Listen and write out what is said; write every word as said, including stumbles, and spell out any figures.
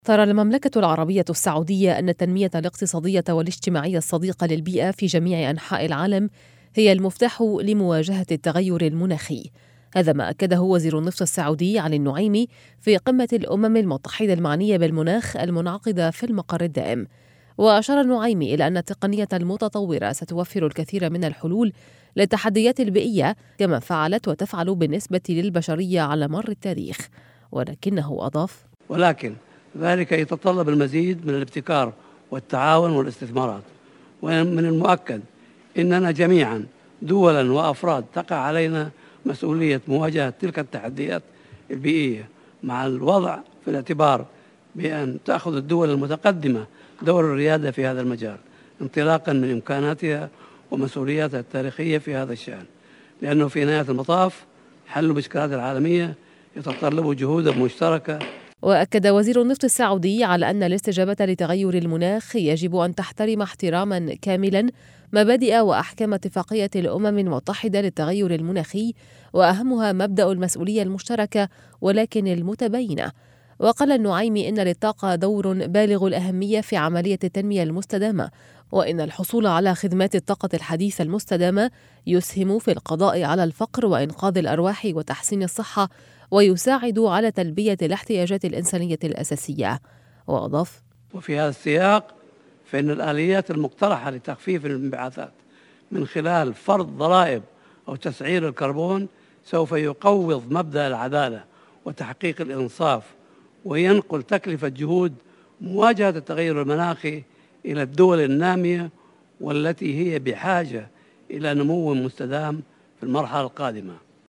ترى المملكة العربية السعودية أن التنمية الاقتصادية والاجتماعية الصديقة للبيئة في جميع أنحاء العالم هي المفتاح لمواجهة التغير المناخي. هذا ما أكده وزير النفط السعودي علي النعيمي في قمة الأمم المتحدة المعنية بالمناخ المنعقدة في المقر الدائم. وأشار النعيمي إلى أن التقنية المتطورة ستوفر الكثير من الحلول للتحديات البيئية كما فعلت وتفعل بالنسبة للبشرية على مر التاريخ، ولكنه أضاف: ولكن ذلك يتطلب المزيد من الابتكار والتعاون والاستثمارات، ومن المؤكد أننا جميعا دولا وأفراد تقع علينا مسؤولية مواجهة تلك التحديات البيئية، مع الوضع في الاعتبار بأن تأخذ الدول المتقدمة دور الريادة في هذا المجال انطلاقا من إمكاناتها ومسؤولياتها التاريخية في هذا الشأن، لأنه في نهاية المطاف حل المشكلات العالمية يتطلب جهودا مشتركة. وأكد وزير النفط السعودي على أن الاستجابة لتغير المناخ يجب أن تحترم احتراما كاملا مبادئ وأحكام اتفاقية الأمم المتحدة للتغير المناخي، وأهمها مبدأ المسؤولية المشتركة ولكن المتباينة. وقال النعيمي إن للطاقة دور بالغ الأهمية في عملية التنمية المستدامة، وإن الحصول على خدمات الطاقة الحديثة المستدامة يسهم في القضاء على الفقر وإنقاذ الأرواح وتحسين الصحة، ويساعد على تلبية الاحتياجات الإنسانية الأساسية. وأضاف: وفي هذا السياق فإن الآليات المقترحة لتخفيف الانبعاثات من خلال فرض ضرائب أو تسعير الكربون سوف يقوض مبدأ العدالة وتحقيق الإنصاف، وينقل تكلفة جهود مواجهة التغير المناخي إلى الدول النامية والتي هي بحاجة إلى نمو مستدام في المرحلة القادمة.